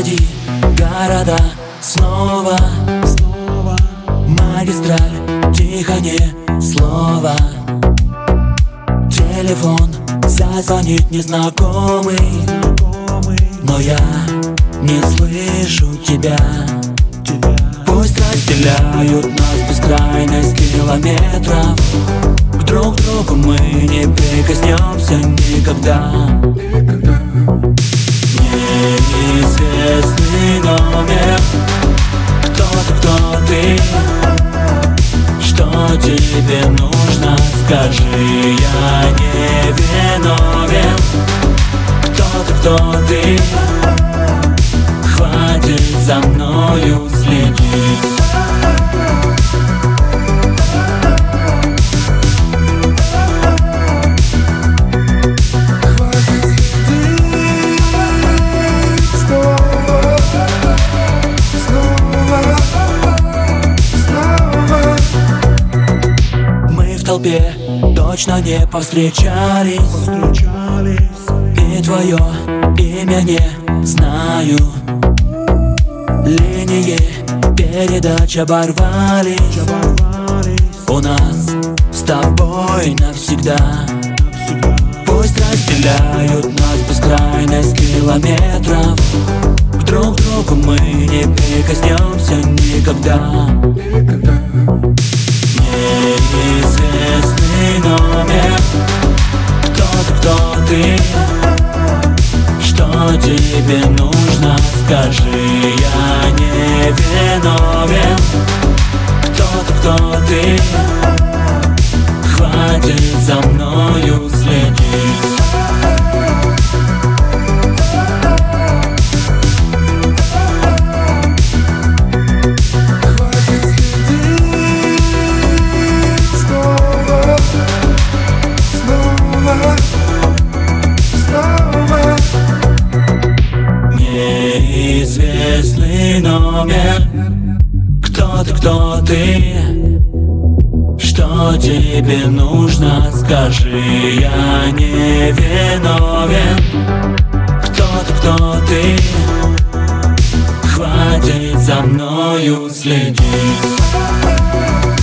Позади города снова магистраль, тихо, ни слова. Телефон зазвонит незнакомый, но я не слышу тебя. Пусть разделяют нас бескрайность километров, к друг другу мы не прикоснемся никогда. Неизвестный номер, кто ты, что тебе нужно, скажи, я не виновен. Кто ты, хватит за мною следить. В толпе точно не повстречались, и твое имя не знаю. Линии передач оборвались, у нас с тобой навсегда. Пусть разделяют нас бескрайность километров, к друг другу мы не прикоснемся никогда. Неизвестный номер, кто ты, что тебе нужно, скажи, я не виновен. Кто ты, хватит за мною следить. Неизвестный номер, кто ты, что тебе нужно, скажи, я не виновен. Кто ты, хватит за мною следить.